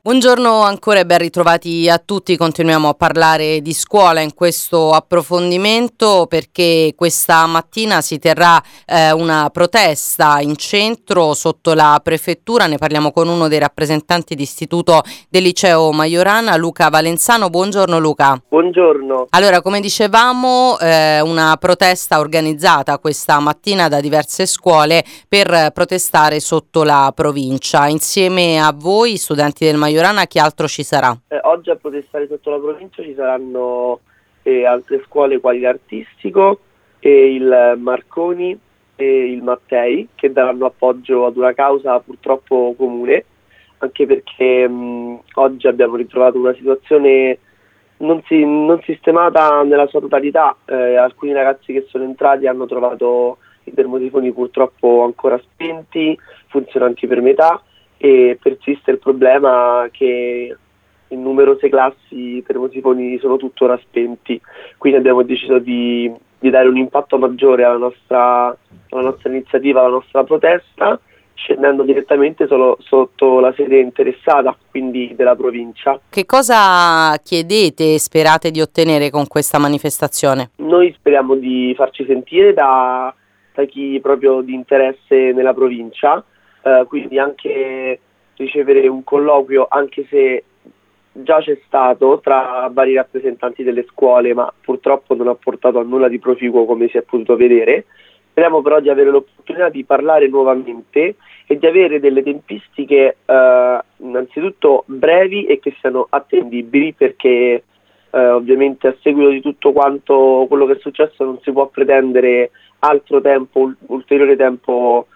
Buongiorno ancora e ben ritrovati a tutti. Continuiamo a parlare di scuola in questo approfondimento perché questa mattina si terrà una protesta in centro sotto la prefettura. Ne parliamo con uno dei rappresentanti d'istituto del liceo Majorana, Luca Valenzano. Buongiorno Luca. Buongiorno. Allora, come dicevamo, una protesta organizzata questa mattina da diverse scuole per protestare sotto la provincia. Insieme a voi, studenti del Majorana, chi altro ci sarà? Oggi a protestare sotto la provincia ci saranno altre scuole quali l'Artistico, il Marconi e il Mattei, che daranno appoggio ad una causa purtroppo comune, anche perché oggi abbiamo ritrovato una situazione non sistemata nella sua totalità. Alcuni ragazzi che sono entrati hanno trovato i termosifoni purtroppo ancora spenti, funzionanti per metà, e persiste il problema che in numerose classi i termosifoni sono tuttora spenti. Quindi abbiamo deciso di dare un impatto maggiore alla nostra iniziativa, alla nostra protesta, scendendo direttamente solo sotto la sede interessata, quindi della provincia. Che cosa chiedete e sperate di ottenere con questa manifestazione? Noi speriamo di farci sentire da chi proprio di interesse nella provincia, quindi anche ricevere un colloquio, anche se già c'è stato, tra vari rappresentanti delle scuole, ma purtroppo non ha portato a nulla di proficuo, come si è potuto vedere. Speriamo però di avere l'opportunità di parlare nuovamente e di avere delle tempistiche innanzitutto brevi e che siano attendibili, perché ovviamente a seguito di tutto quanto quello che è successo non si può pretendere altro tempo, ulteriore tempo,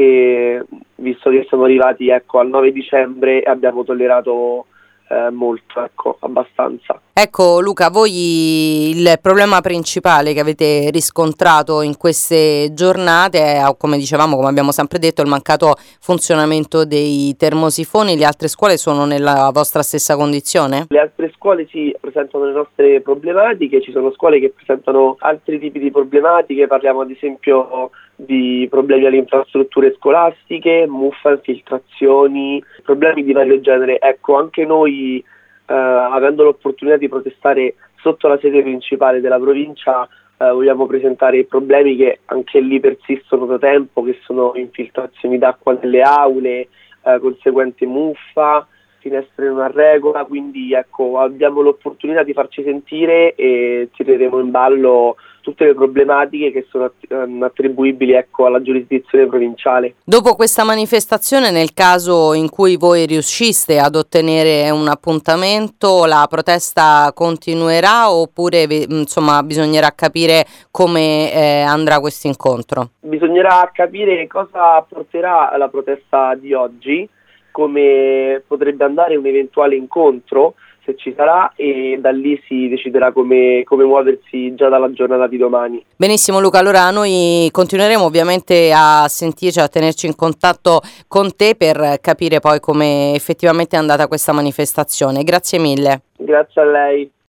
e visto che siamo arrivati al 9 dicembre e abbiamo tollerato molto, abbastanza. Ecco Luca, voi il problema principale che avete riscontrato in queste giornate è, come dicevamo, come abbiamo sempre detto, il mancato funzionamento dei termosifoni. Le altre scuole sono nella vostra stessa condizione? Le altre scuole sì, presentano le nostre problematiche, ci sono scuole che presentano altri tipi di problematiche, parliamo ad esempio di problemi alle infrastrutture scolastiche, muffa, infiltrazioni, problemi di vario genere. Ecco, anche noi, avendo l'opportunità di protestare sotto la sede principale della provincia, vogliamo presentare i problemi che anche lì persistono da tempo, che sono infiltrazioni d'acqua nelle aule, conseguente muffa, finestre non a regola. Quindi abbiamo l'opportunità di farci sentire e tireremo in ballo tutte le problematiche che sono attribuibili alla giurisdizione provinciale. Dopo questa manifestazione, nel caso in cui voi riusciste ad ottenere un appuntamento, la protesta continuerà oppure bisognerà capire come andrà questo incontro? Bisognerà capire cosa porterà la protesta di oggi, come potrebbe andare un eventuale incontro, se ci sarà, e da lì si deciderà come muoversi già dalla giornata di domani. Benissimo Luca, allora noi continueremo ovviamente a sentirci, a tenerci in contatto con te per capire poi come effettivamente è andata questa manifestazione. Grazie mille. Grazie a lei.